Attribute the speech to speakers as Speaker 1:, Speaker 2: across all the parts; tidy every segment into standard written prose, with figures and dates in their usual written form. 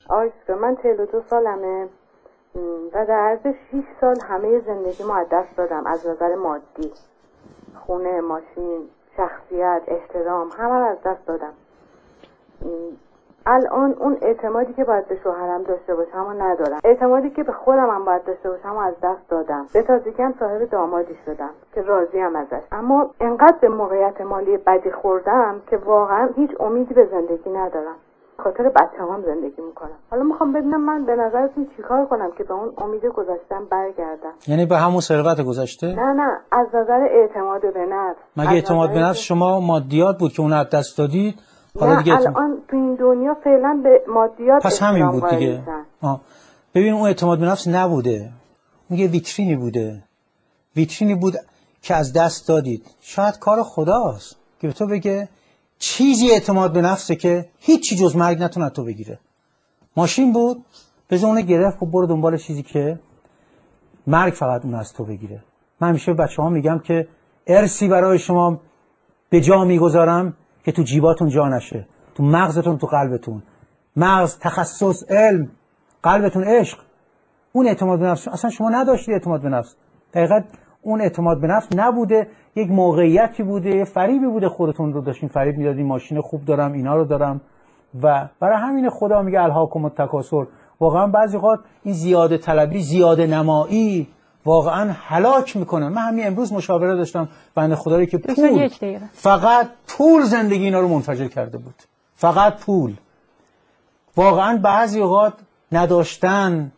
Speaker 1: آیسکا من 42 سالمه و در عرض 6 سال همه زندگیمو از دست دادم از نظر مادی. خونه، ماشین، شخصیت، احترام، همه رو از دست دادم. الان اون اعتمادی که باید به شوهرم داشته باشم و ندارم. اعتمادی که به خودم هم باید داشته باشم و از دست دادم. به تازگی هم صاحب دامادی شدم که راضیم ازش، اما انقدر به موقعیت مالی بدی خوردم که واقعا هیچ امیدی به زندگی ندارم. خاطر بچه‌هام زندگی میکنم. حالا میخوام بدونم من به نظرتون چیکار کنم که به اون امید گذشتم برگردم؟
Speaker 2: یعنی به همون ثروت گذشته؟
Speaker 1: نه از نظر اعتماد به نفس.
Speaker 2: مگه اعتماد به نفس شما مادیات بود که اون از دست دادید؟
Speaker 1: حالا دیگه الان تو این دنیا فعلا به مادیات
Speaker 2: پس همین بود دیگه. ببین اون اعتماد به نفس نبوده، اون یه ویترینی بود که از دست دادید. شاید کار خداست که به تو بگه چیزی اعتماد به نفسه که هیچی جز مرگ نتونه تو بگیره. ماشین بود بذار اون گرفت، خب برو دنبال چیزی که مرگ فقط اون از تو بگیره. من همیشه به بچه‌ها میگم که ارثی برای شما به جا میگذارم که تو جیباتون جا نشه، تو مغزتون، تو قلبتون. مغز تخصص علم، قلبتون عشق. اون اعتماد به نفس اصلا شما نداشتید. اعتماد به نفس دقیقاً اون اعتماد به نفس نبوده، یک موقعیتی بوده، یه فریبی بوده، خودتون رو داشتین فریب میدادین. ماشین خوب دارم، اینا رو دارم، و برای همین خدا میگه الهاکم التکاثر. واقعا بعضی وقت این زیاده طلبی، زیاده نمایی واقعا هلاک میکنه. من همین امروز مشاوره داشتم بنده خدایی که پول، فقط پول زندگی اینا رو منفجر کرده بود. فقط پول. واقعا بعضی اوقات نداشتن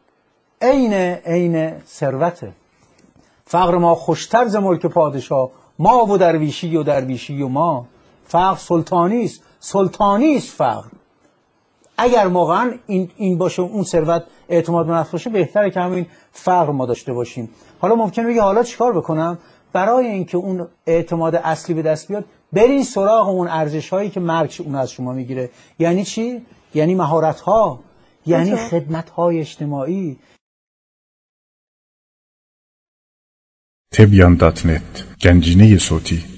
Speaker 2: عین ثروته. فقر ما خوشتر ز ملک پادشاه، ما و درویشی و ما. فقر سلطانی است فقر. اگر واقعا این باشه، اون ثروت اعتماد به نفس باشه، بهتره که همین فقر ما داشته باشیم. حالا ممکنه بگی حالا چیکار بکنم؟ برای اینکه اون اعتماد اصلی به دست بیاد، برین سراغ اون ارزش‌هایی که مرگ اون از شما میگیره. یعنی چی؟ یعنی مهارت‌ها، یعنی خدمت‌های اجتماعی.
Speaker 3: tebyan.net گنجینه صوتی